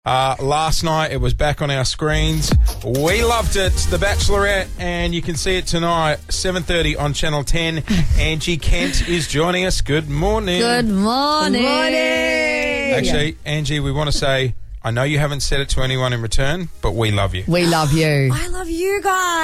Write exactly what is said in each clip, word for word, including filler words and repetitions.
Uh, last night, it was back on our screens. We loved it. The Bachelorette, and you can see it tonight, seven thirty on Channel ten. Angie Kent is joining us. Good morning. Good morning. Good morning. Actually, Angie, we want to say, I know you haven't said it to anyone in return, but we love you. We love you. I love you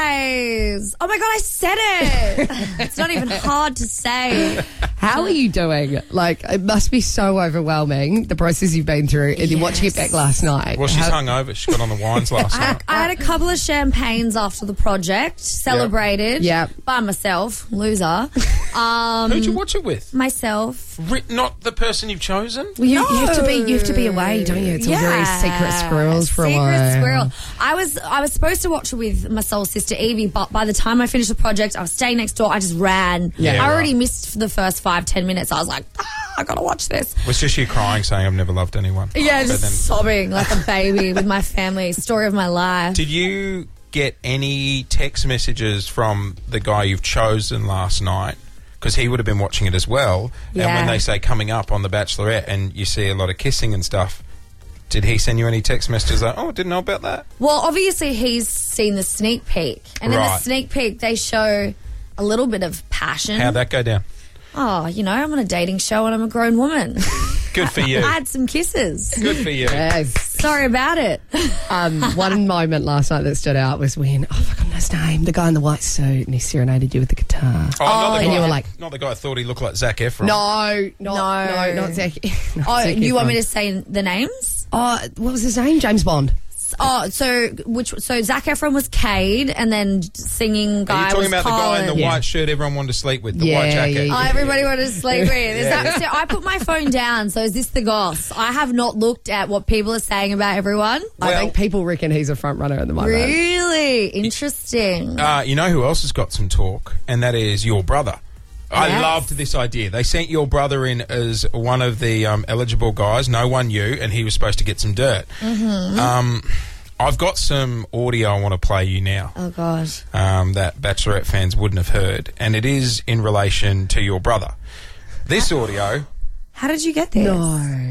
guys. Oh my God, I said it. It's not even hard to say. How are you doing? Like, it must be so overwhelming, the process you've been through, and then watching it back last night. Well, she's How- hungover. She got on the wines last I, night. I had a couple of champagnes after the project, celebrated Yep. by myself, loser. Um, Who'd you watch it with? myself. Ri- Not the person you've chosen? Well, you, you have to be. You have to be away, don't you? It's all very secret squirrels for a secret while. squirrel. I was I was supposed to watch it with my soul sister Evie, but by the time I finished the project, I was staying next door. I just ran. Yeah, I already right. missed the first five ten minutes. I was like, ah, I gotta watch this. It was just you crying, saying, I've never loved anyone. Yeah, But just then- sobbing like a baby with my family. Story of my life. Did you get any text messages from the guy you've chosen last night? Because he would have been watching it as well. And Yeah. when they say coming up on The Bachelorette and you see a lot of kissing and stuff, did he send you any text messages like, oh, didn't know about that? Well, obviously he's seen the sneak peek, and in the Right. sneak peek they show a little bit of passion. How'd that go down? Oh, you know, I'm on a dating show and I'm a grown woman. Good for you. I had some kisses. Good for you. Yes. Sorry about it. Um, one moment last night that stood out was when, oh, I forgot his name, the guy in the white suit, and he serenaded you with the guitar. Oh, not the and guy, you were like- not the guy I thought he looked like Zac Efron. No, not, No. no, not Zac. not Oh, Zac you want Efron. me to say the names? Oh, what was his name? James Bond. Oh, so which? So Zac Efron was Cade, and then singing Are guy you talking was about the guy in the Colin. Yeah. white shirt everyone wanted to sleep with, the Yeah, white jacket? yeah, yeah. Oh, everybody wanted to sleep with. Is Yeah. that, so I put my phone down. So is this the goss? I have not looked at what people are saying about everyone. I Well- think people reckon he's a front runner at the moment. Really interesting. Uh, you know who else has got some talk? And that is your brother. I Yes. loved this idea. They sent your brother in as one of the um, eligible guys. No one knew, and he was supposed to get some dirt. Mm-hmm. Um, I've got some audio I want to play you now Oh gosh. um, that Bachelorette fans wouldn't have heard, and it is in relation to your brother. This audio... How did you get this? No.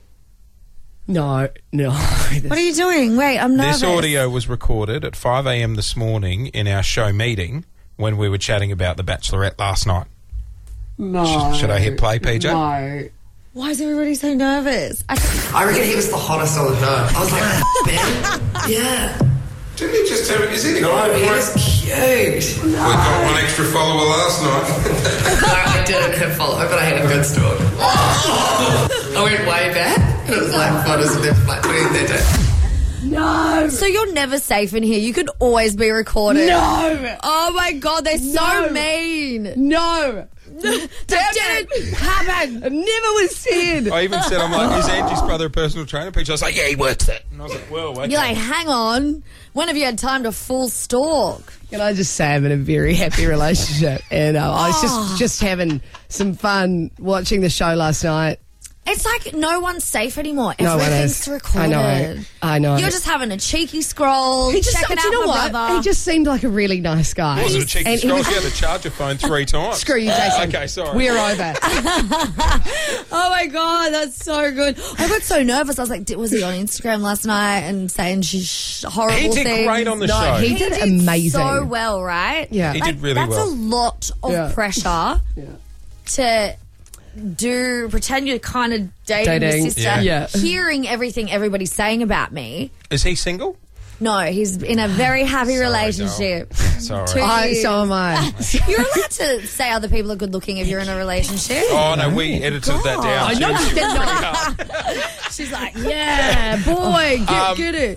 No, no. What are you doing? Wait, I'm nervous. This audio was recorded at five a.m. this morning in our show meeting when we were chatting about The Bachelorette last night. No. Should, should I hit play, P J? No. Why is everybody so nervous? I I reckon he was the hottest on her. I was like, Ben? Yeah. Didn't he just tell me? Is he the guy No, he who was cute. We got one extra follower last night. No, I didn't have follow, but I had a good story. I went way back. It was like photos of them from like twenty thirteen. No. So you're never safe in here. You could always be recorded. No. Oh my God, they're so No. mean. No. That didn't happen. It never was said. I even said, I'm like, is Angie's brother a personal trainer? P J was like, yeah, he works it. And I was like, well, okay. You're like, hang on. When have you had time to full stalk? Can I just say I'm in a very happy relationship, and uh, I was just just having some fun watching the show last night. It's like no one's safe anymore. No one Everything's is. recorded. I know. I know. You're just having a cheeky scroll, He just, checking do out you know my what? brother. He just seemed like a really nice guy. It wasn't a cheeky And he scroll. was- She had to charge her phone three times. Screw you, Jason. Okay, sorry. We're over. Oh my God, that's so good. I got so nervous. I was like, did, was he on Instagram last night and saying she's horrible He did things? great on the No, show. he He did did amazing. so well, right? Yeah. He Like, did really that's well. a lot of Yeah. pressure Yeah. to do, pretend you're kind of dating, Dating. your sister, Yeah. Yeah. hearing everything everybody's saying about me. Is he single? No, he's in a very happy Sorry, relationship. Sorry. Two I, years. so am I. You're allowed to say other people are good looking if you're in a relationship. Oh, no, we edited that down. I She know was- you did not. She's like, yeah, boy, get, Um, get it.